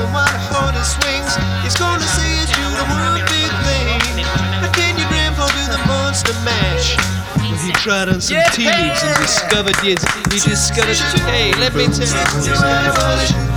and while the horse swings, he's gonna say it's you the one big thing. How can your grandpa do the monster mash? Well, he tried on some tea leaves and discovered, yes, he discovered, hey, let me tell you.